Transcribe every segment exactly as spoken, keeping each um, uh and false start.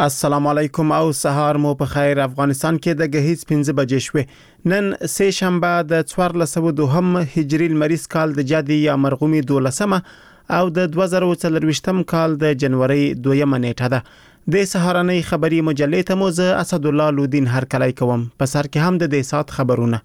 السلام علیکم او سهار مو په خیر. افغانستان کې د غهیز پنځه بجې شوې. نن سه شنبه د څوارلس سوه دوهم هجری لمریز کال د جدي یا مرغومي دولسمه او د دوه زره څلرویشتم کال د جنوري دویمه نیټه ده. د سهارنۍ خبری مجلې ته مو زه اسد الله لودین هر کله کوم. په سر کې هم د دې سات خبرونه.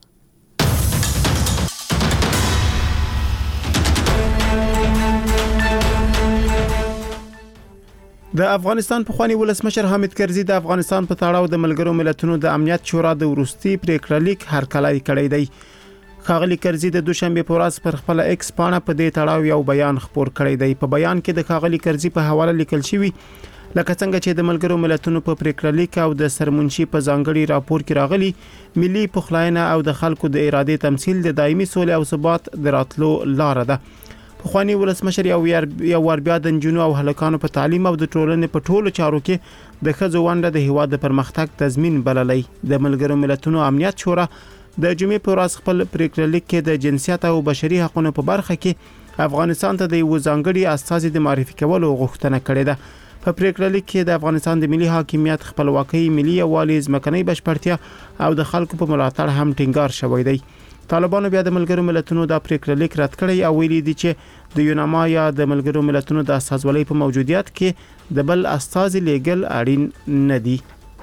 د افغانستان پخوانی ولسمشر حامد کرزي د افغانستان په تړاو د ملګرو ملتونو د امنیت شورا د وروستي پریکړه لیک هرکلی کړی دی. ښاغلي کرزي د دوشنبه په ورځ پر خپل ایکس پاڼه په دې تړاو یو بیان خپور کړی دی. په بیان کې د ښاغلي کرزي په حواله لیکل شوی لکه څنګه چې د ملګرو ملتونو په پریکړه لیک او د سرمنشي په ځانګړي راپور کې راغلي، ملي پخلاینه او د خلکو د ارادې تمثيل د دایمي سولې او ثبات د راتلو لار ده. پخوانی ولسمشر یو یو ور بیا د جنونو او هلکانو په تعلیم او د ټولنې په ټولو چارو کې د خځو ونډه د هیواد د پرمختګ تضمین بللې. د ملګرو ملتونو امنیت شورا د جمعې په ورځ خپل پریکړه لیک کې د جنسیت او بشري حقوقو په برخه کې افغانستان ته د یو ځانګړي استازي د معرفي کولو غوښتنه کړې ده. په پریکړه لیک کې د افغانستان د ملي حاکمیت، خپلواکۍ، ملي یووالي، ځمکنۍ بشپړتیا او د خلکو په ملاتړ هم ټینګار شوی دی. طالبانو بیا د ملګرو ملتونو د پریکړه لیک رد کړی او ویلي دي چې د یوناما یا د ملګرو ملتونو د استازولۍ په موجودیت کې د بل استازي لیګل اړین نه دي.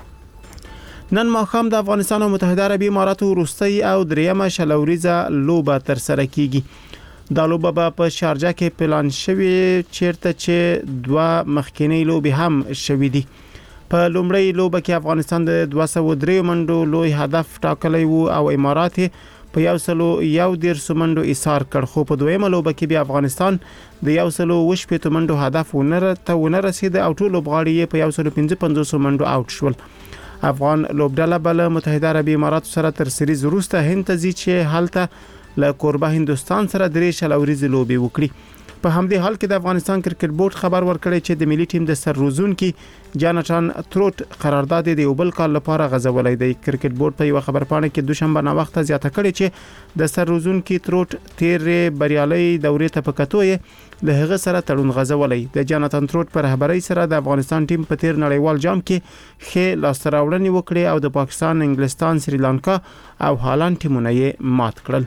نن ماښام د افغانستان او متحده عربي اماراتو وروستي او دریمه شلوریزه لوبه تر سره کیږي. دا لوبه به په شارجه کې پلان شوی چیرته چې دوه مخکینی لوبې هم شوې دي. په لومړی لوبه کې افغانستان د دوه سوه درې منډو لوی هدف ټاکلی وو او امارات په یو سلو یو دیر سمندو ایثار کړ، خو په دویمه لوبه کې بیا افغانستان د یو سلو وشپېته منډو هدف ونه ته ونه رسید او ټول لوبغاړي په یو سلو پنځه پنځوس منډو اوټ شول. افغان لوبډله بل متحده عربي امارات سره تر سریز وروسته هند ته ځي چې هلته له کوربه هندستان سره درې شلوريزې لوبې وکړي. په همدې حال کې د افغانستان کرکټ بورډ خبر ورکړی چې د ملي ټیم د سر روزونکي جاناتان تروټ قرارداد د یو بل کال لپاره غځولای دی. کرکټ بورډ په یو خبر پاڼه کې دوشنبه نا وخت زیاته کړې چې د سر روزونکي تروټ تیر بریالي دورې ته پکاتوې له هغه سره تړون غځولای. د جاناتان تروټ پر رهبرۍ سره د افغانستان ټیم په تیر نړیوال جام کې ښه لاستراوړنې وکړې او د پاکستان، انګلستان، سریلانکا او هالند ټیمونه یې مات کړل.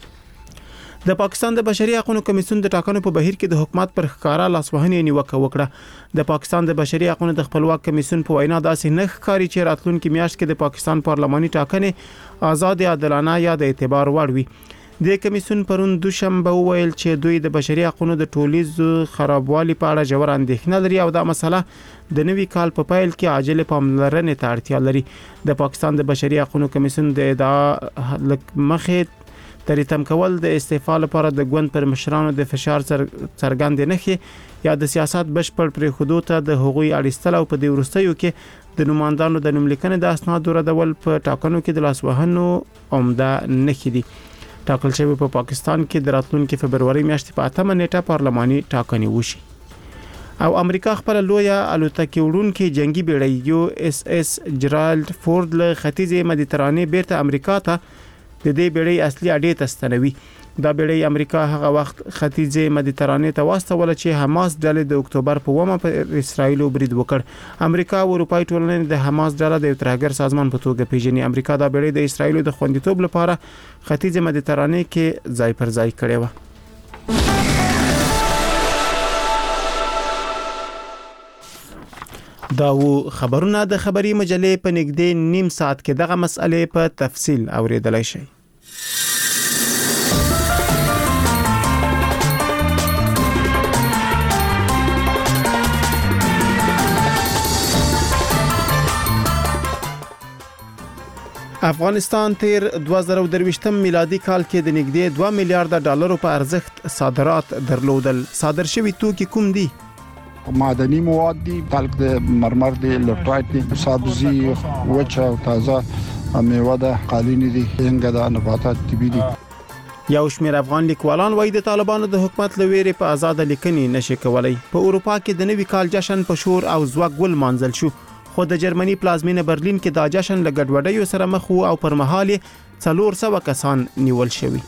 د پاکستان د بشري حقوقو کمیسیون د ټاکنو په بهیر کې د حکومت پر ښکارا لاسوهنې نیوکه وکړه. د پاکستان د بشري حقوقو د خپلواک کمیسیون په وینا داسې نه ښکاري چې راتلونکي میاشت کې د پاکستان پارلماني ټاکنې آزاد، عادلانه یا د اعتبار وړ وي. د کمیسیون پرون دوشنبه ویل چې دوی د بشري حقوقو د ټولیزو خرابوالي په اړه ژور اندېښنه لري او دا مسله د نوي کال په پیل کې عاجل پاملرنې ته اړتیا لري. د پاکستان د بشري حقوقو کمیسیون د ادعا مخې تریتم کول د استعفا لپاره د ګوند پر مشرانو د فشار څرګند نه خي یا د سیاست بشپړ پرې خودو ته د حقوقي اړیستل او په دې ورستیو کې د نوماندانو د نوملیکنې د اسنادو ردول په ټاکنو کې د لاسوهنو عمده نه خېدي. ټاکل شوی په پاکستان کې د راتلونکي فبرवरी میاشتې په اتمه نیټه پارلماني ټاکنې وشي. او امریکا خپل لویه الوتکې وړونکې جنگي بیړۍ یو اس اس جرالډ فورد له ختیځ مدیترانې بیرته امریکا ته د دې بیړۍ اصلي اډې ته ستنوي. دا بیړۍ امریکا هغه وخت ختیځ مدیترانې ته واستوله چې حماس ډلې د اکتوبر په اومه په اسرائیل برید وکړ. امریکا او اروپای ټولنې د حماس ډله د یو ترهګر سازمان په توګه پیژني. امریکا دا بیړۍ د اسرائیل د خوندیتوب لپاره ختیځ مدیترانې کې ځای پر ځای کړې و. دا و خبرونه د خبري مجلې په نږدې نیم ساعت کې دغه مسئلې په تفصیل اوریدلای شئ. افغانستان تیر دوه زره درویشتم میلادي کال کې د نږدې دوه میلیارډ ډالرو په ارزښت صادرات درلودل. صادر شوي توکي کوم دي؟ معدني مواد دي، تلک د مرمر دي، لوټرایټ دي، سبزي، وچه او تازه میوه ده، قالینې دي، هنګ ده، نباتات طبي دي. یو شمېر افغان لیکوالان وایي د طالبانو د حکومت لویرې په آزاد لیکنې نشي کولای. په اروپا کې د نوي کال جشن په شور او زوږ ګل مانځل شو، خو د جرمني پلازمینه برلین کې دا جشن له ګډوډۍ سره مخ وو او پر مهال څلور سوه کسان نیول شوي.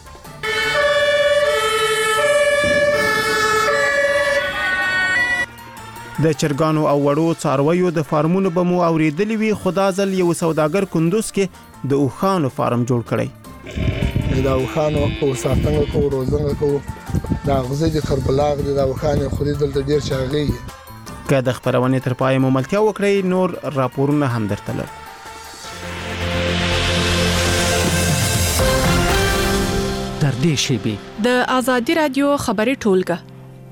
د چرګانو او وړو څارویو د فارمونو به مو اوریدلی وي، خو دا ځل یو سوداګر کندوز کې د اوښانو فارم جوړ کړی. دا اوښانو په ساتنه کوو، روزنه کوو، دا غزې د خربلاغ د اوښانو خوري دلته ډیر شاغي. که د خبرونې تر پای مو ملتیا وکړئ نور راپورونه هم درته لرو. در دې شیبې د آزادي رادیو خبري ټولګه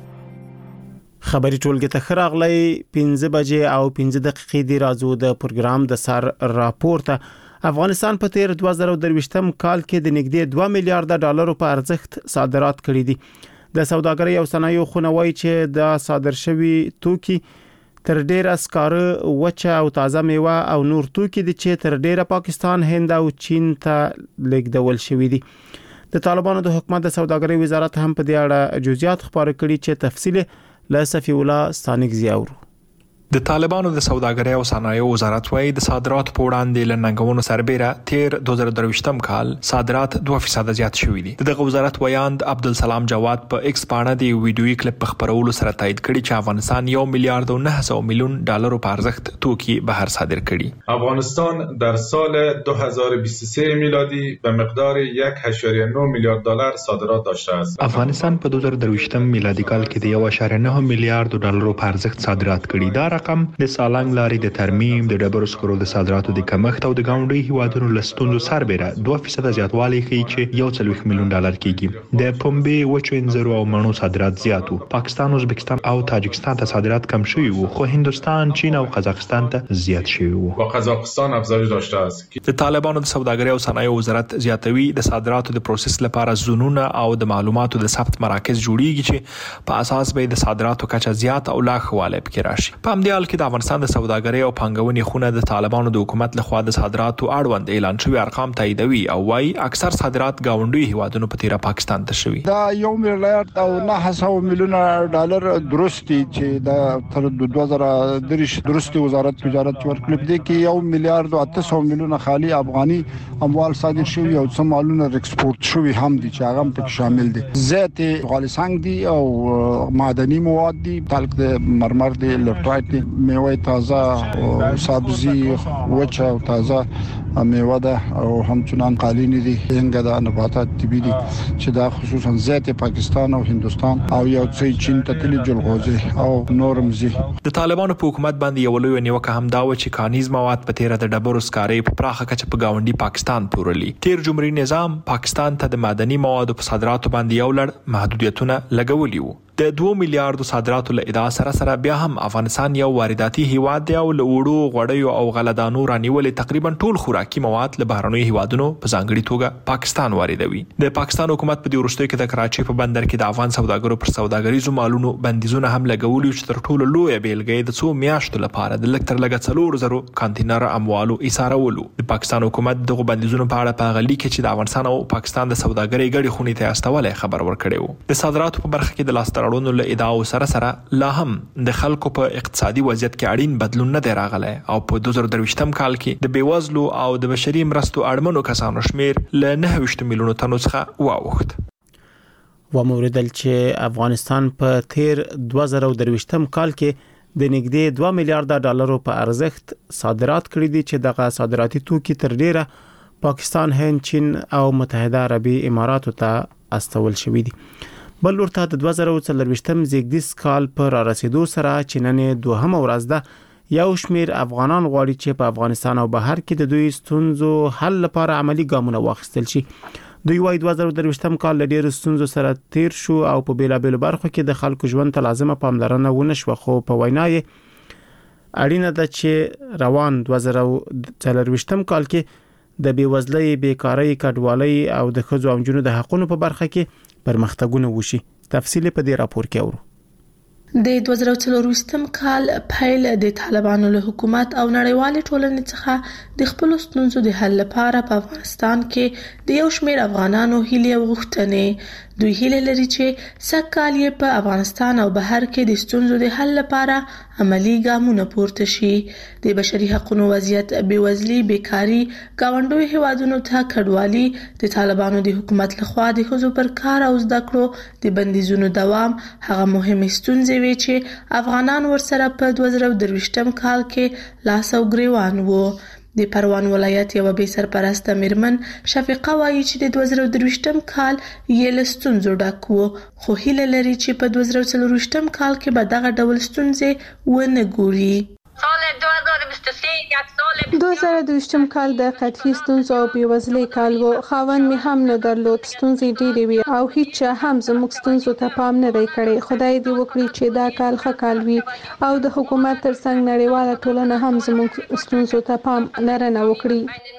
خبري ټولګه ته خراغلی پنځه بجې او پنځه دقیقې دی راځو د پروګرام د سر راپورته. افغانستان په تیر دوه زره درویشتم کال کې د نږدې دوه میلیارډ ډالرو په ارزښت صادرات کړي دي. د سوداګرۍ او صنایعو خونوي چې د صادر شوی توکي تر ډیره سکاره، وچه او تازه میوه او نور توکي دي چې تر ډیره پاکستان، هند او چین ته لیږدول شوی دي. د طالبانو د حکومت د سوداګرۍ وزارت هم په دې اړه جزئیات خبرې کړي چې تفصیل له صفی الله ستانک زیاورو. د طالبانو د سوداګرۍ او صنایعو وزارت وايي د صادراتو په وړاندې لنګونو سربېره تیر دوه زره درویشتم کال صادرات دوه فیصد زیات شوي دي. دغه وزارت ویاند عبدالسلام جواد په ایکس باندې د ویډیوي کلیپ په خبرولو سره تایید کړي چې افغانستان یو میلیارډ و نه سوه میلیون ډالرو په ارزښت توکي بهر صادر کړي. افغانستان در سال دو هزار و بیست و سه میلادی به مقدار یک و نه میلیارد دلار صادرات داشته است. افغانستان په دوه زره درویشتم میلادي کال کې د یک و نه میلیارډ ډالرو په ارزښت صادرات کړي. دا رقم د سالنګ لارې د ترمیم، د ډبرو سکرو د صادراتو د کمښت او د ګاونډي هیوادونو لستونو سربېره دوه فیصد زیاتوالی ښیي چې یو څلوېښت میلیون ډالر کېږي. د پنبې، وچو انځرو او مڼو صادرات زیات وو. پاکستان، ازبکستان او تاجکستان ته صادرات کم شوي وو، خو هندوستان، چین او قزاقستان ته زیات شوي وو. با قزاقستان افزایش داشته است. د طالبانو د سوداګرۍ او صنایعو وزارت زیاتوي د صادراتو د پروسس لپاره زونونه او د معلوماتو د ثبت مراکز جوړیږي چې په اساس به د صادراتو کچه زیات او لا خواله پکې راشي. په همدې حال کې د افغانستان د سوداګرۍ او پانګونې خونه د طالبانو د حکومت لخوا د صادراتو اړوند اعلان شوی ارقام تاییدوي او وايي اکثر صادرات ګاونډي هیوادونو په تیره پاکستان ته شوی. دا یو میلیارډ او نه سوه میلیون ډالر درستی چې د تر دوه زره دریش درستی وزارت تجارت ورکړل دي کې یو میلیارډ او اته سوه میلیون خالي افغاني اموال صادر شوی او څه مالونه ایکسپورت شوی هم دي چې هغه په شامل دي. زیت غالسنګ دي او معدني مواد دي، تلک د مرمر دي، لټرایټ دي، میوه تازه، سبزی، وچه او تازه میوه ده او همچنان قالینی دي، هنګ ده، نباتات طبي دي چې دا خصوصا زیت پاکستان او هندوستان او یو څه چین ته تللی جلغوزي او نورم زی. د طالبانو په حکومت باندې یو لوی نیوکه هم دا و چې کانیز مواد په تیره د ډبرو سکارې په پراخه کچه په ګاونډي پاکستان پورلي. تیر جمهوریت نظام پاکستان ته د معدني موادو په صادراتو باندې یو لړ محدودیتونه لګولي وو. د دوه میلیارډ صادراتو له ادعا سره سره بیا هم افغانستان یو وارداتي هیواد دی او له وړو غوړیو او غلهدانو رانیولې تقریبا ټول خوراکي مواد له بهرنیو هیوادونو په ځانګړي توګه پاکستان واردوي. د پاکستان حکومت په دې وروستیو کې د کراچي په بندر کې د افغان سوداګرو پر سوداګریزو مالونو بندیزونه هم لګولي چې تر ټولو لوی بیلګه د څو میاشتو لپاره د لږ تر لږه څلور زرو کانټینر اموالو ایثارولو. د پاکستان حکومت دغه بندیزونو په اړه په غلي کې چې د افغانستان او پاکستان د سوداګرۍ غړي خونې ته استولې خبر ورکړی وو. د صادراتو په برخه کې د لاس تړونونو له ادعا سره سره لا هم د خلکو په اقتصادي وضعیت کې اړین بدلون نه دی راغلی او په دوه زره درویشتم کال کې د بیوزلو او د بشري مرستو اړمنو کسانو شمیر له نهه ویشت میلیونو تنو څخه واوښت. و موردل چې افغانستان په تیر دوه زره درویشتم کال کې د نږدې دوه میلیارډ ډالرو په ارزښت صادرات کړي دي چې دغه صادراتي توکي تر ډیره پاکستان، هند، چین او متحده عربي اماراتو ته استول شوي دي. بل ورته د دوه زره څلرویشتم زیږدیز کال پر رسیدو سره چې نن دوهمه ورځ ده، یو شمیر افغانان غواړي چې په افغانستان او بهر کې د دوی ستونزو حل لپاره عملی ګامونه واخیستل شي. دوی وايي دوه زره درویشتم کال له ډېرو ستونزو سره تیر شو او په بیلابېلو برخو کې د خلکو ژوند ته لازمه پاملرنه ونه شوه، خو په وینا یې اړینه ده چې روان دوه زره څلرویشتم کال کې د بیوزلۍ، بیکارۍ، کډوالۍ او د ښځو او نجونو د حقونو په برخه کې پرمختګونه وشي. تفصیل په دې راپور کې اورو. د دوه زره څلرویشتم کال پیل د طالبانو له حکومت او نړیوالې ټولنې څخه د خپل ستونزو د حل لپاره په افغانستان کې د یو شمېر افغانانو هیلې او غوښتنې دوی هیله لري چې سږکال یې په افغانستان او بهر کې د ستونزو د حل لپاره عملی ګامونه پورته شي. د بشري حقوقو وضعیت، بېوزلي، بیکاري، ګاونډیو هیوادونو ته کډوالي، د طالبانو د حکومت لخوا د ښځو پر کار او زده کړو د بندیزونو دوام هغه مهمې ستونزې وې چې افغانان ورسره په دوه زره درویشتم کال کې لاس او ګریوان وو. د پروان ولایت یو بې سرپرسته میرمن شفیقه وایي چې د دوه زره درویشتم کال یې له ستونزو ډک و، خو هیله لري چې په دوه زره څلورویشتم کال کې به دغه ډول ستونزې ونه ګوري. سال دوه زره دویشتم کال د قطعي ستونزو او بېوزلۍ کال و. خاوند مې هم نه درلود، ستونزې ډېرې وې او هیڅ چا هم زموږ ستونزو ته پام نه دی کړی. خدای دې وکړي چې دا کال ښه کال وي او د حکومت ترڅنګ نړیواله ټولنه هم زموږ ستونزو ته پاملرنه وکړي.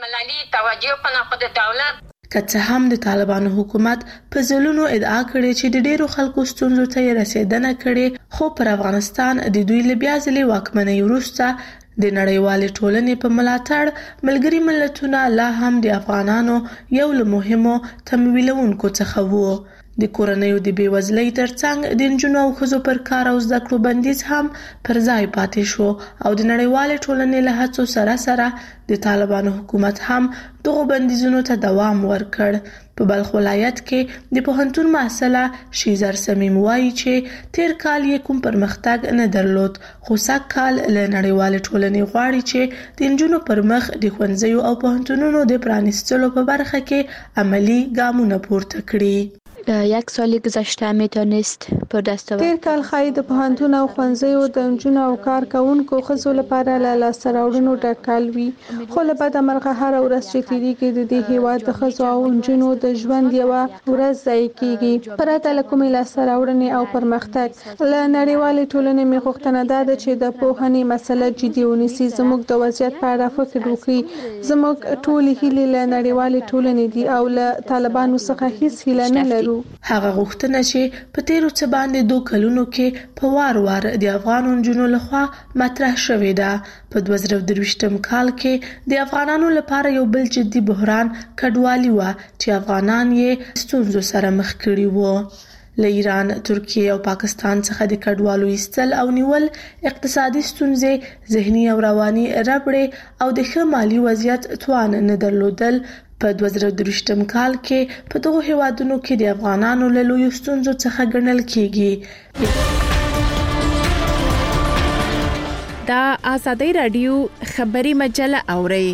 که څه هم د طالبانو حکومت په ځلونو ادعا کړې چې د ډیرو خلکو ستونزو ته یې رسیدنه کړې، خو پر افغانستان د دوی له بیا ځلې واکمنۍ وروسته د نړیوالې ټولنې په ملاتړ ملګري ملتونه لا هم د افغانانو یو له مهمو تمویلونکو څخه وو. د کورنیو د بېوزلۍ ترڅنګ د نجونو او ښځو پر کار او زده کړو بندیز هم پر ځای پاتې شو او د نړیوالې ټولنې له هڅو سره سره د طالبانو حکومت هم دغو بندیزونو ته دوام ورکړ. په بلخ ولایت کې د پوهنتون محصله شیزر صمیم وایي چې تیر کال یې کوم پرمختګ نه درلود، خو سږ کال له نړیوالې ټولنې غواړي چې د نجونو پر مخ د ښوونځیو او پوهنتونونو د پرانیستلو په برخه کې عملی ګامونه پورته کړي. یک سال گذشته میتونست پر دست آورد. تیر کال ښایي د پوهنتون او ښوونځیو د نجونو او کار کوونکو ښځو لپاره له لاسته راوړنو ډک کال وي، خو له بده مرغه هره ورځ چې تېرېږي د دې هېواد د ښځو او نجونو د ژوند یوه ورځ ضایع کېږي. پرته له کومې لاسته راوړنې او پرمختګ له نړیوالې ټولنې مې غوښتنه دا ده چې د پوهنې مسله جدي ونیسي، زموږ د وضعیت په اړه فکر وکړي. زموږ ټولې هیلې له نړیوالې ټولنې دي او له طالبانو څخه هیڅ هیله نه لرو. هغه غوښتنه چې په تیرو څه باندې دوه کلونو کې په وار وار د افغان نجونو لخوا مطرح شوې ده. په دوه زره درویشتم کال کې د افغانانو لپاره یو بل جدي بحران کډوالي و چې افغانان یې ستونزو سره مخ کړي وو. له ایران، ترکیه او پاکستان څخه د کډوالو ایستل او نیول، اقتصادي ستونزې، ذهني او رواني ربړې او د ښه مالی وضعیت توان نه درلودل په دوه زره درویشتم کال کې په دغو هیوادونو کې د افغانانو له لویو ستونزو څخه ګڼل کېږي. دا آزادۍ راډیو خبري مجله اوري.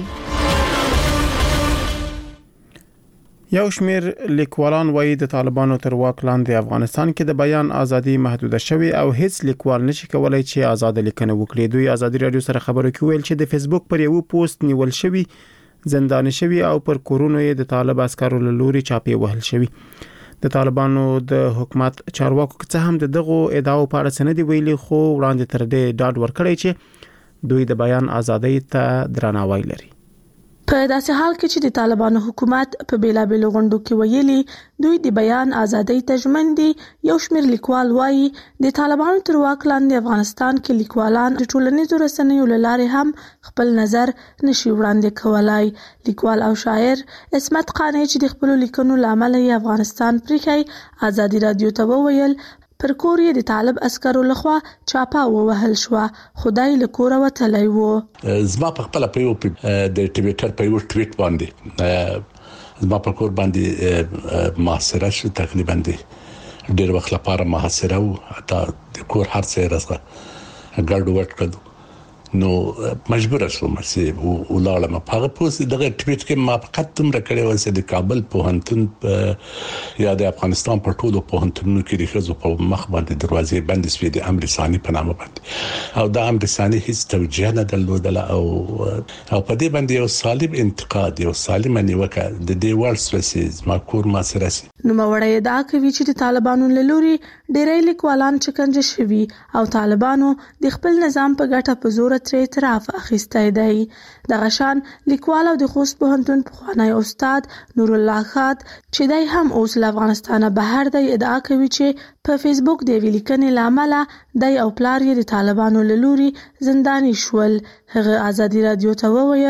یو شمیر لیکوالان وایي د طالبانو تر واک لاندې افغانستان کې د بیان ازادي محدوده شوې او هیڅ لیکوال نشي کولای چې آزاد لیکنه وکړي. دوی آزادۍ راډیو سره خبرو کې ویل چې د فیسبوک پر یو پوسټ نیول شوی، زنداني شوی او پر کورونو یې د طالب عسکرو له لوري چاپی وهل شوی. د طالبانو د حکومت چارواکو څخه هم دغه ادعاو په اړه سند ویلي، خو وړاندې تر دې ډاډ ورکړی چې دوی د بیان ازادۍ ته درناوی لري. په داسې حال کې چې د طالبانو حکومت په بیلابېلو غونډو کې ویلي دوی د بیان ازادۍ ته ژمن دي، یو شمیر لیکوال وایي د طالبانو تر واک لاندې افغانستان کې لیکوالان د ټولنیزو رسنیو له لارې هم خپل نظر نشي وړاندې کولای. لیکوال او شاعر عصمت قانع چې د خپلو لیکنو له امله یې افغانستان پریښی، آزادۍ راډیو ته وویل پر کور یې د طالب عسکرو لخوا چاپه ووهل شو، خدای له کوره وتلی و. زما په خپل په یو د ټویټر په یو ټویټ باندې زما په کور باندې محاصره شو، تقریبا ډېر وخت لپاره محاصره و، حتی د کور هر څه راځه ګډ وډ کړو، نو مجبور شوم چې ولاړم. په هغه پوسټ دغه ټویټ کې ما فقط دومره کړی و چې د کابل پوهنتون یا د افغانستان په ټولو پوهنتونونو کې د ښځو په مخ باندې دروازې بندې شوې د امر ثاني په نامه باندې، او دا امر ثاني هیڅ توجیه نه درلودله او او په دې باندې یو سالم انتقاد، یو سالم نیوکه د دې وړ سوسیز ما کور ما سره سي. نو مړی دا کوي چې د طالبانو له لوري ډېری لیکوالان شکنجه شوي او طالبانو د خپل نظام په ګټه په زور تر اعتراف اخیستی دی. دغه شان لیکوال او د خوست پوهنتون پخوانی استاد نور الله خاد چې دی هم اوس له افغانستانه بهر دی ادعا کوي چې په فیسبوک د یوې لیکنې له امله دی او پلار یې د طالبانو له لوري زنداني شول. هغه آزادۍ راډیو ته وویل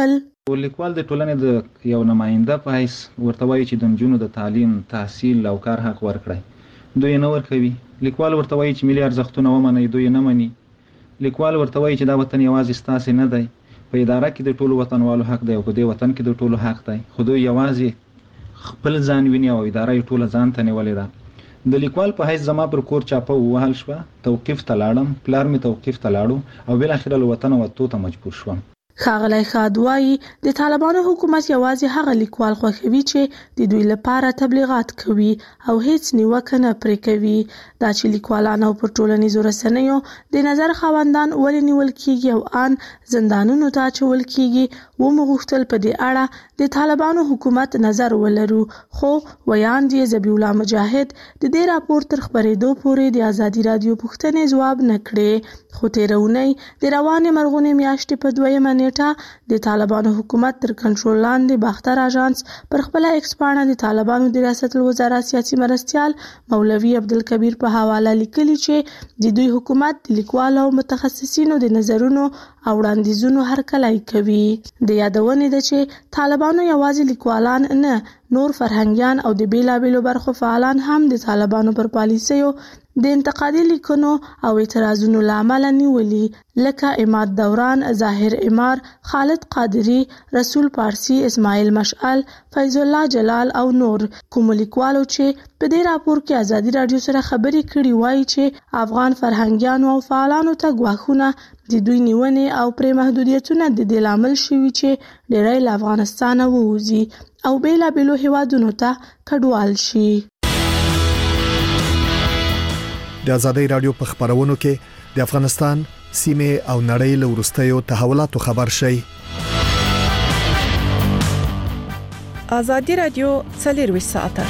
لیکوال د ټولنې د یو نماینده په حیث ورته وایي چې د نجونو د تعلیم، تحصیل او کار حق ورکړي، دوی نه ورکوي. لیکوال ورته وایي چې ملي ارزښتونه ومني، دوی نه مني. لیکوال ورته وایي چې دا وطن یوازې ستاسې نه دی، په اداره کې د ټولو وطنوالو حق دی او په دې وطن کې د ټولو حق دی، خو دوی یوازې خپل ځان ویني او اداره یې ټوله ځان ته نیولې ده. د لیکوال په حیث زما پر کور چاپه ووهل شوه، توقیف ته لاړم، پلار مې توقیف ته لاړو او بالاخره له وطنه وتو ته مجبور شوم. ښاغلی خاد وایي د طالبانو حکومت یوازې هغه لیکوال خوښوي چې د دوی لپاره تبلیغات کوي او هیڅ نیوکه نه پرې کوي. دا چې لیکوالان او پر ټولنیزو رسنیو د نظر خاوندان ولې نیول کیږي او ان زندانونو ته اچول کیږي، ومو غوښتل په دې اړه د طالبانو حکومت نظر ولرو، خو ویاند یې ذبیح الله مجاهد د دې راپور تر خپرېدو پورې د ازادي راډیو پوښتنې ځواب نه کړې. خو تېره اونۍ د روانې مرغونې میاشتې په دویمه نیټه د طالبانو حکومت تر کنټرول لاندې باختر اژانس پر خپله ایکس پاڼه د طالبانو د ریاست الوزرا سیاسي مرستیال مولوي عبدالکبیر په حواله لیکلي چې د دوی حکومت د لیکوالو او متخصصینو د نظرونو او وړاندیزونو هرکلی کوي. د یادونې ده چې طالبانو یوازې لیکوالان نه، نور فرهنګیان او د بیلابیلو برخو فعالان هم د طالبانو پر پالیسیو د انتقادي لیکنو او اعتراضونو له امله نیولي، لکه عماد دوران، ظاهر عمار، خالد قادری، رسول پارسی، اسماعیل مشعل، فیض الله جلال او نور. کوم لیکوالو چې په دې راپور کې ازادي راډیو سره خبرې کړي وایي چې افغان فرهنګیانو او فعالانو ته ګواښونه، د دوی نیونې او پرې محدودیتونه د دې لامل شوي چې ډېری له افغانستانه ووځي او بیلابیلو هیوادونو ته کډوال شي. د ازادي راډیو په خبرونو کې د افغانستان سیمه او نړۍ له وروستیو تحولاتو خبر شي. ازادي راډیو څلور ساعته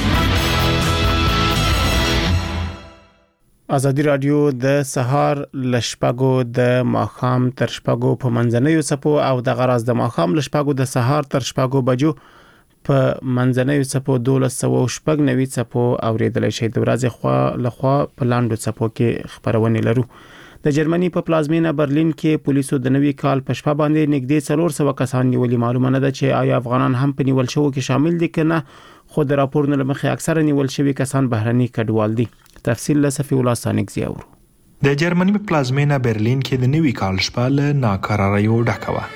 ازادي راډیو د سهار لشپاګو د ماخام تر شپاګو په منځنوي صفو او د غراز د ماخام لشپاګو د سهار تر شپاګو بجو په منځنوي صفو دولس سو شپږ نوي صفو اوریدل شي. د ورځې خوا لخوا په لاندو صفو کې خبرونه لرو. د جرمني په پلازمینه برلین کې پولیسو د نوي کال په شپه باندې نږدې څلور سوه کسان نیولي. معلومه نه ده چې آیا افغانان هم په نیول شوو کې شامل دي کنه، خو د راپورونو لمخې اکثره نیول شوی کسان بهرني کډوال دي. تفصیل له صفي الله سانک زیاورو. د جرمني په پلازمینه برلین کې د نوي کال شپه له ناکراریو ډکه وه.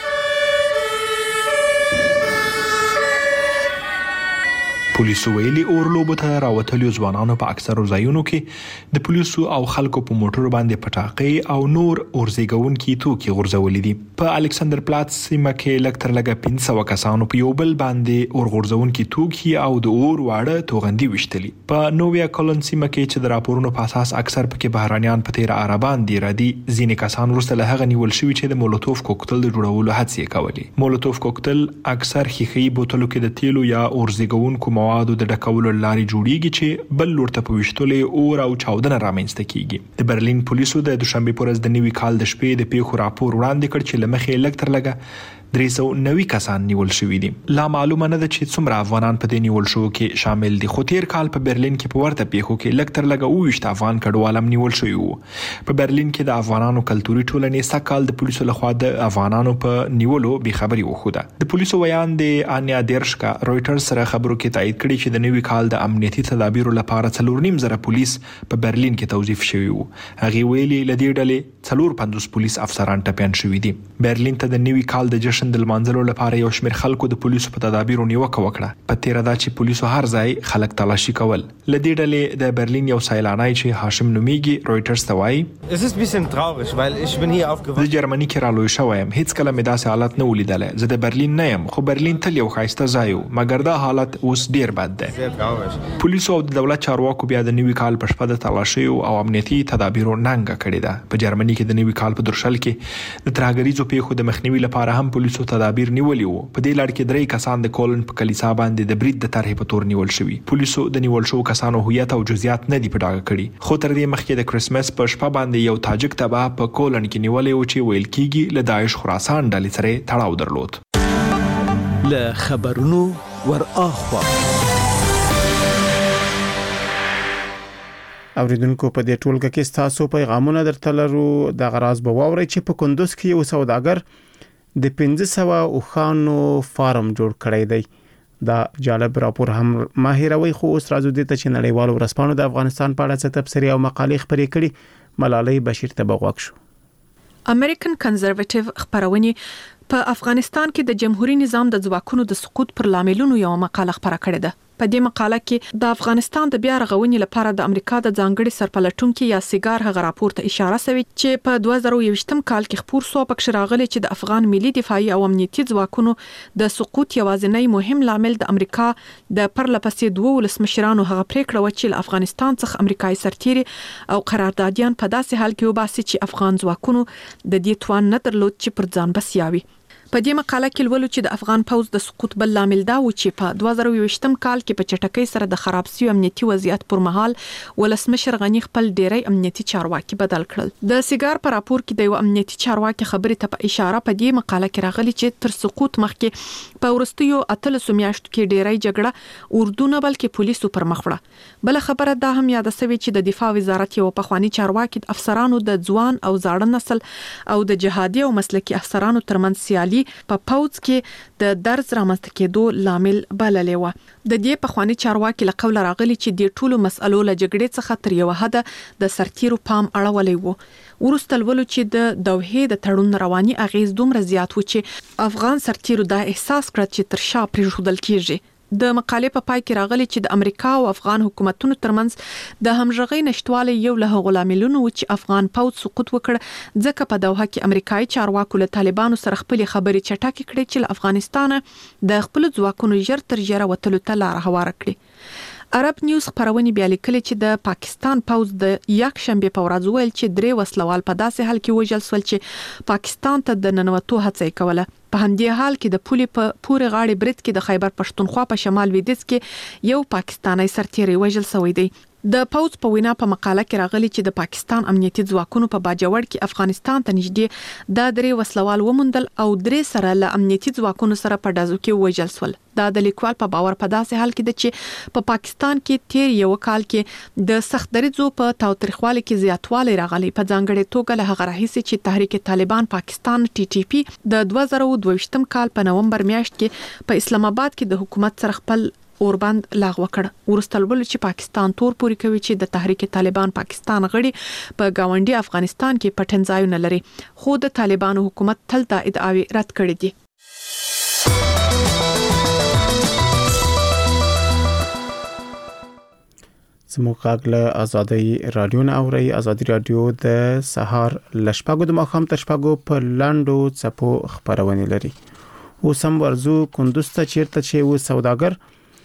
پولیسو ویلي اورلوبو ته راوتلو ځوانانو په اکثرو ځایونو کې د پولیسو او خلکو په موټرو باندې پټاقې او نور اورزيګونکي توکي غورځولې دي. په الکساندر پلاټس سیمه کې لکتر لګه پنځه سوه کسانو په یو بل باندې اورغورځونکي توکي او د اور واړه توغندي وشتلي. په نوویا کولن سیمه کې چې د راپورونو په اساس اکثر پکې بهرانيان په تیر عربان دي ردي، ځینې کسان ورسره له هغه نیول شوی چې د مولوتوف کوکتل د جوړولو هڅې کولې. مولوتوف کوکتل اکثر خيخي بوتلو کې د تیلو یا اورزيګونکو موادو د ډکولو لاري جوړیږي چې بل لورته په وشتلې اور او چاودنه رامنځته کیږي. د برلین پولیسو د دوشنبه پر ورځ د نوي کال د شپې د پیښو راپور وړاندې کړ چې لمخې لکتر لګه درې سوه نوي کسان نیول شوي دي. لا معلومه نه ده چې څومره افغانان په دې نیول شوو کې شامل دي، خو تیر کال په برلین کې په ورته پیښو کې لکتر لګه اوویشت افغان کډوال هم نیول شوي وو. په برلین کې د افغانانو کلتوري ټولنې سږ د پولیسو لخوا د افغانانو په نیولو بې خبري وښوده. د پولیسو ویان د انیا دیرشکا رويټرز سره خبرو کې تایید کړي چې د نوي کال د امنیتي تدابیرو لپاره څلور نیم زره پولیس په برلین کې توظیف شوي وو. هغه ویلي لدې ډلې څلور پنځوس پولیس افسران ټپيان شوي دي. برلین ته د نوي کال د جشن د لمانځلو لپاره یو شمېر خلکو د پولیسو په تدابیرو نیوکه وکړه. په تیر دا چې پولیسو هر ځای خلک تلاشي کول. لدې ډلې د برلین یو سیلانی چې هاشم نومیږي رويټرز ته وایي Es ist ein bisschen traurig, weil ich bin hier aufgewachsen. د جرمني کې رالوی شوم، هیڅ کله مې داسې حالت نه ولیدل. زه د برلین نه یم، خو برلین تل یو ښایسته ځای و، مګر دا حالت اوس ډیر بد دی. پولیسو او د دولت چارواکو بیا د نوي کال په شپه د تلاشي او امنیتي تدابیرو ننګه کړې ده. په جرمني کې د نوي کال په درشل کې د ترهګریزو پیښو د مخنیوي لپاره هم پولیسو تدابیر نیولي وو. په دې لړ کې درې کسان د کولن په کلیسا باندې د برید د طرحې په تور نیول شوي. پولیسو د نیول شو کسانو هویت او جزئیات نه دي په ډاګه کړي، خو تر دې مخکې د کرسمس په شپه باندې یو تاجک تبع په کولن کې نیولې و چې ویل کېږي له داعش خراسان ډلې سره تړاو درلود. له خبرونو ور اخوا اوریدونکو په دې ټولګه کې تاسو پیغامونه درته لرو. د غراز به واوري چې په کندوز کې یو سوداګر د پنځه سوه اوښانو فارم جوړ کړی دی دا جالب راپور هم ماهروي خو اوس راځو د ته چې نړیوالو ورځپاڼو د افغانستان په اړه څه تبصرې او مقالې خپرې کړي ملالۍ بشیر ته بغوښ شو. امریکن کنزرواتیو خبرونه په افغانستان کې د جمهوریت نظام د ځواکونو د سقوط پر لاملونو یو مقاله خبره کړې ده. په دې مقاله کې د افغانستان د بیا رغونې لپاره د امریکا د ځانګړي سرپلټونکو یا سیګار هغه راپور ته اشاره شوی چې په دوه زره یوویشتم کال کې خبر سو پکښ راغلی چې د افغان ملي دفاعي او امنیتي ځواکونو د سقوط یوازینی مهم لامل د امریکا د پرلپسې دوه ولسمشرانو هغه پریکړه و چې له افغانستان څخه امریکایي سرتیري او قراردادیان په داسې حال کې وباسي چې افغان ځواکونو د دې توان نه درلود چې پر ځان بسیاوي. په دې مقاله کې ولولو چې د افغان پوز د سقوط بل لامل دا و چې په دوه زره یوویشتم کال کې په چټکۍ سره د خراب شوی امنیتي وضعیت پر مهال ولسمشر غنی خپل ډیری امنیتي چارواکي بدل کړل. د سیګار په راپور کې د یو امنیتي چارواکي خبرې ته په اشاره په دې مقاله کې راغلي چې تر سقوط مخکې په ورستیو اتلسو میاشتو کې ډیری جګړه اردو نه بلکې پولیسو پر مخ وړه. بل خبره دا هم یاد شوی چې د دفاع وزارت یو پخوانی چارواکي د افسرانو د ځوان او زاړه نسل او د جهادي او مسلکي افسرانو ترمنځ سیالي په پوز کې د درز رامنځته کېدو لامل بللې و. د دې پخوانی چارواکي له قوله راغلي چې د ټولو مسألو له جګړې څخه تر یو حد د سرتیرو پام اړولې وو. ورسته ولولو چې د دوحې د تړون رواني اغیز دومره زیات و چې افغان سرتیرو دا احساس کړ چې تر شا پرېښودل کیږي. د مقالې په پای کې راغلي چې د امریکا او افغان حکومتونو ترمنځ د همغږۍ نشټوالی یو له غلاملونو چې افغان پوځ سقوط وکړ ځکه په دوحه کې امریکایي چارواکو له طالبانو سره خپل خبرې چټکې کړې چې له افغانستان د خپل ځواکونو ژر تر ژره وتلو ته لار هواره کړي. عرب نیوز خبرونه بیا لیکلي چې د پاکستان پوز د یک شنبه په ورځ ویل چې درې وسلوال په داسې حال کې وژل شول چې پاکستان ته د ننوتو هڅه کوله. په همدې حال کې د پولې په پورې غاړې برید کې د خیبر پښتونخوا په شمال لویدیځ کې یو پاکستانی سرتیری وژل شوی دی. د پوز په وینا په مقاله کې راغلي چې د پاکستان امنیتي ځواکونو په باجوړ کې افغانستان ته نږدې د درې وسلوال ومندل او درې سره له امنیتي ځواکونو سره په دازو کې وژل شول. دا د لیکوال په باور په داسې حال کې ده چې په پا پاکستان کې تیر یو کال کې د سخت دریځو په تاوتریخوالي کې زیاتوالی راغلی. په ځانګړي توګه له هغه راهیسې چې تحریک طالبان پاکستان ټي ټي پی د دوه زره دوه ویشتم کال په نومبر میاشت کې په اسلام آباد کې د حکومت سره خپل اوربند لغوه کړ. ورسته ولول چې پاکستان تور پوري کوي چې د تحریک طالبان پاکستان غړي په گاونډي افغانستان کې پټنځایو نه لري خو د طالبانو حکومت تل دا ادعاوی رد کړې دي. زموږ غږ له ازادي رادیو نه اوري. ازادي رادیو د سهار لشپاګو د مخام تر شپاګو په لاندو چپو خبرونه لري. او سم ورزو کندوز ته چیرته چې و سوداګر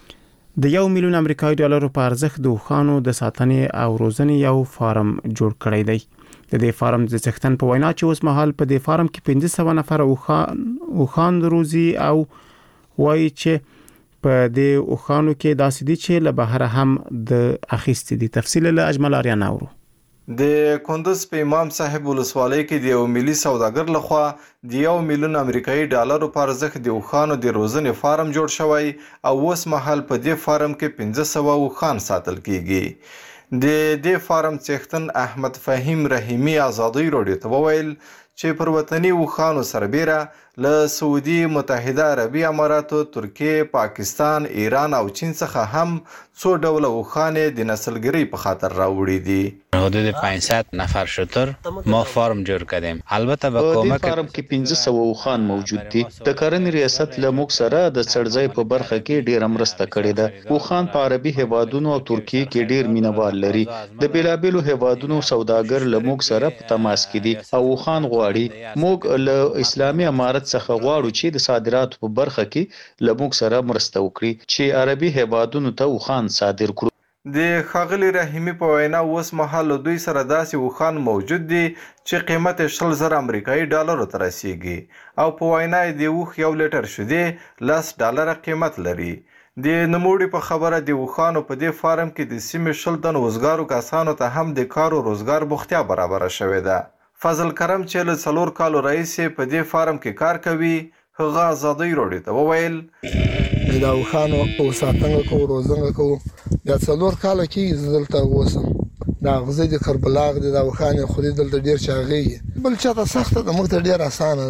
د یو میلیون امریکایي ډالرو په ارزښت د اوښانو د ساتنې او روزنې یو فارم جوړ کړی دی. د دې فارم د څښتن په وینا چې اوس مهال په دې فارم کې پنځه سوه نفر اوښان اوښان روزي او وایي چې په دې اوښانو کې داسې دي چې له بهره هم د اخیستې دي. تفصیل له اجمل آریان اورو. د کندوز په امام صاحب ولسوالۍ کې د یو ملي سوداګر لخوا د یو میلیون امریکایي ډالرو په ارزښت د اوښانو د روزنې فارم جوړ شوی او اوس مهال په دې فارم کې پنځه سوه اوښان ساتل کیږي. د دې فارم څښتن احمد فهیم رحیمی ازادي رادیو ته وویل چې پر وطني اوښانو سربیره له سعودي متحده عربي اماراتو، ترکیه، پاکستان، ایران او چین څخه هم څو ډوله اوښانې د نسلګرۍ په خاطر راوړي دي. حدود پانصد نفر شتر ما فارم جوړ کړم. البته به کومک فارم کې پنځه سوه اوښان موجود دي. د کرنې ریاست له موږ سره د څړځای په برخه کې ډیر مرسته کړې ده. اوښان په عربي هیوادونو او ترکیه کې ډیر مینوال لري. د بیلابیلو هیوادونو سوداګر له موږ سره په تماس کې دي او اوښان غواړي. موږ له اسلامي امارت څخه غواړو چې د صادراتو په برخه کې له موږ سره مرسته وکړي چې عربي هیوادونو ته اوښان صادر کړو. د ښاغلي رحیمي په وینا اوس مهال دوی سره داسې اوښان موجود دي چې قیمت شل زره امریکایي ډالرو ته رسیږي او په وینا د اوښ یو لیټر شیدې لس ډالره قیمت لري. د نوموړي په خبره د اوښانو په دې فارم کې د سیمې شل تن وزګارو کسانو ته هم د کار او روزګار بوختیا برابره شوې ده. فضل کرم چې له څلور کالو راهیسې په دې فارم کې کار کوي هغه ازادي رادیو ته وویل دا اوښانو په ساتنه کوو روزنه کوو. دا څلور کاله کېږي زه دلته اوسم. دا غزه د کربلاغ دي دا اوښانې خوري دلته ډېر چاغېږي. بل چاته سخته ده موږ ته ډېر اسانه ده.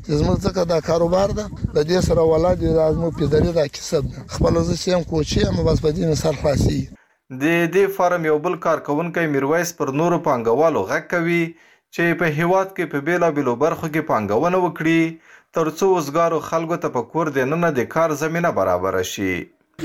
زموږ ځکه دا کاروبار ده د دې سره ولادت د زموږ پیدري دا کسب ده خپل زه سیم کوچی هم بس په دې سر خلاصي د دې فارم یو بل کارکونکي میرویس پر نورو پانګوالو غږ کوي چې په هیواد کې په بیلابیلو برخو کې پانګونه وکړي ترڅو وزګارو خلکو ته په کور دننه د کار زمينه برابر شي.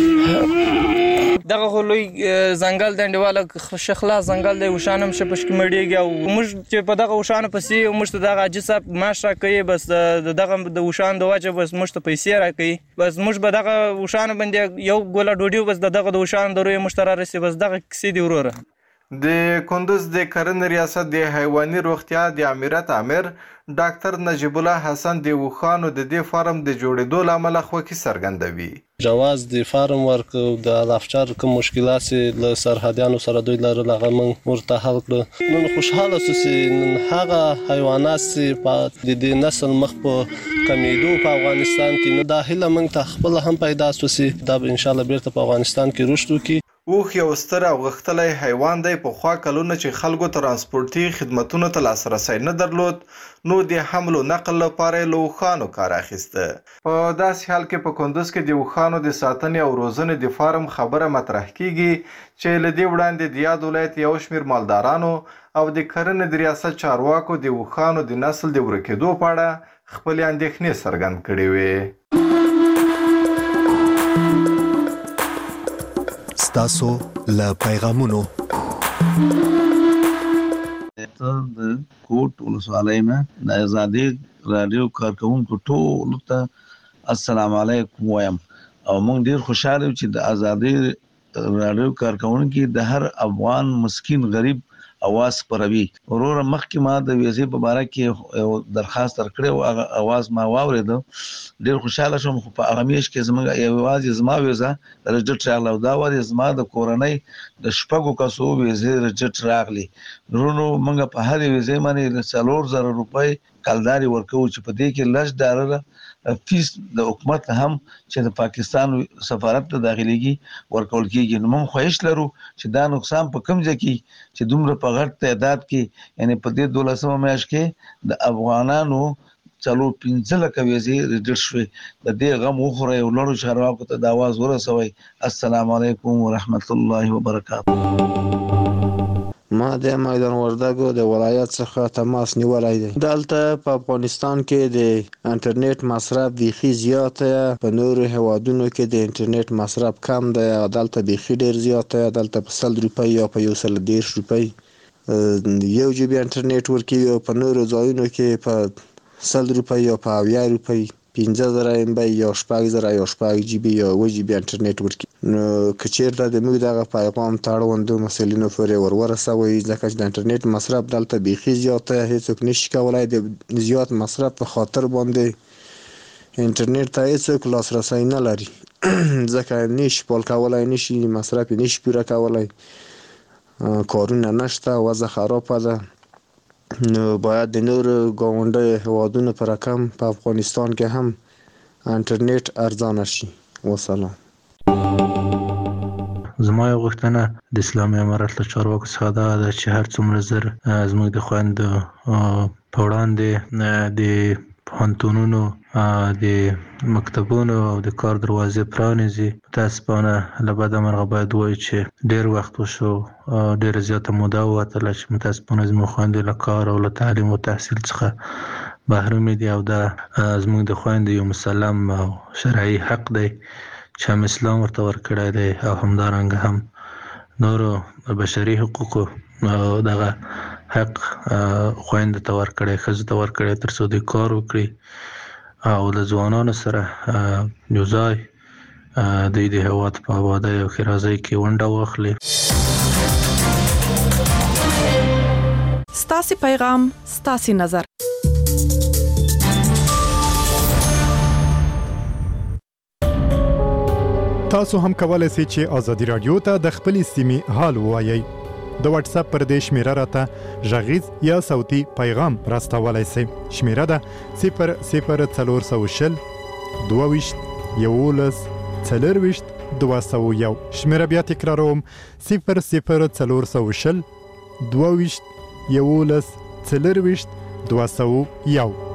دغه خلوی ځنګل د انډیواله شخلا ځنګل د وشانم شپش کې مړیږي او موږ چې په دغه وشانه پسې موږ ته دغه عجیب معاش راکوي بس دغه د وشان د وجه بس موږ ته پیسې راکوي بس موږ به دغه وشانه باندې یو ګوله ډوډۍ بس دغه د وشان دروي مشترک رسي بس دغه کسي دی وروره. د کندوز د کرنې ریاست د حیواني روغتیا د امارت امیر ډاکټر نجیب الله حسن د وخانو د دې فارم د جوړېدو لامل خوښي څرګندوي. جواز د فارم ورک د افچار کوم مشکلات چې له سرحدیانو سره دوی لرل هغه موږ ورته حل کړو. نن خوشاله سو چې نن هغه حیوانات چې په د نسل مخ په کمیدو په افغانستان کې نه داخله موږ ته خپل هم پیدا سو چې دا ان شاء الله بیرته په افغانستان کې رشد وکړي. اوښ یو ستر او غښتلی حیوان دی په خوا کلونه چې خلکو ترانسپورتي خدمتونو ته لاسرسی نه درلود نو د حمل او نقل لپاره له اوښانو کار اخیسته. په داسې حال کې په کندوز کې د اوښانو د ساتنې او روزنې د فارم خبره مطرح کیږي چې له دې وړاندې د یاد ولایت یو شمېر مالدارانو او د کرنې د ریاست چارواکو د اوښانو د نسل د ورکېدو په اړه خپلې اندېښنې څرګند کړې وې. ستاسو له پیغامونو د کوټ ولسوالۍ نه د آزادي رادیو کارکونکو ټول ته السلام علیکم وایم او موږ ډیر خوشاله یو چې د آزادي رادیو کارکونکو د هر افغان مسکین غریب اواز پروي. ورور مخکې ما د ویزې په اړه کې درخواست ورکړی او هغه اواز ما واورید ډیر خوشاله شوم خو په هغه میش کې زموږ یو اواز زما ویزه رجټ راغله او دا وایي زما د کورنۍ د شپږو کسو ویزې رجټ راغلی. نورونو موږ په هر ویزې باندې څلور زره روپۍ کلداري ورکو چې په دې کې لږ ډالر فیس د حکومت هم چې د پاکستان سفارت ته داخليږي ورکول کیږي. نو موږ خواهش لرو چې دا نقصان په کم ځای کې چې دومره په غټ تعداد کې یعنی په دې دولسمه میاشت کې د افغانانو څلور پنځه لکه ویزې ریډر شوي د دې غم وخوره یو لړو چارواکو ته د اواز ورسوي. السلام علیکم ورحمت الله وبرکاته. ما د میدان وردګو د ولایت څخه تماس نیولای دی. دلته په افغانستان کې د انټرنیټ مصرف بیخي زیات دی. په نورو هیوادونو کې د انټرنیټ مصرف کم دی. دلته بیخي ډیر زیات دی. دلته په سل روپۍ یا په یو سل دیرش روپۍ یو جی بي انټرنیټ ورکوي او په نورو ځایونو کې په سل روپۍ یا په اویا روپۍ پنځه زره ام بي یا شپږ زره یا شپږ جی بي یا اوه جی بي انټرنیټ ورکوي. نو که چیرته د موږ دغه پیغام ته اړوندو مسؤلینو پورې ور ورسوي ځکه چې د انټرنیټ مصرف دلته بیخي زیات دی. هیڅوک نشي کولای د زیات مصرف په خاطر باندې انټرنیټ ته هیڅوک لاسرسی نه لري ځکه نشي پال کولای نشي مصرف نشي پوره کولای کارونه نشته وضع خرابه ده. نو باید د نورو ګاونډیو هیوادونو په رقم په افغانستان کې هم انټرنیټ ارزانه شي. وسلام. زما یو غوښتنه د اسلامي امارت له چارواکو څخه دا ده چې هر څومره زر زموږ د خویندو په وړاندې د پوهنتونونو د مکتبونو او د کار دروازې پرانیزي. متاسفانه له بده مرغه باید ووایو چې ډېر وخت وشو ډېره زیاته موده ووتله چې متاسفانه زموږ خویندې له کار او له تعلیم او تحصیل څخه محرومې دي او دا زموږ د خویندو یو مسلم او شرعي حق دی چې هم اسلام ورته ورکړی دی او همدارنګه هم نورو بشري حقوقو دغه حق خویندو ته ورکړی ښځو ته ورکړی تر څو دوی کار وکړي او له ځوانانو سره یو ځای دوی د هېواد په ابادۍ او ښېرازۍ کې ونډه واخلي. ستاسې پیغام ستاسې نظر. تاسو هم کولای شئ چې آزادي رادیو ته د خپلې سیمې حال ووایئ. د واتس اپ پر دې شمیره راته غږیز یا صوتي پیغام راستولای شئ. شمیره ده صفر صفر څلور سوه شل دوه ویشت یولس څلرویشت دوه سوه یو. شمیره بیا تکراروم صفر صفر څلور سوه شل دوه ویشت یولس څلرویشت دوه سوه یو.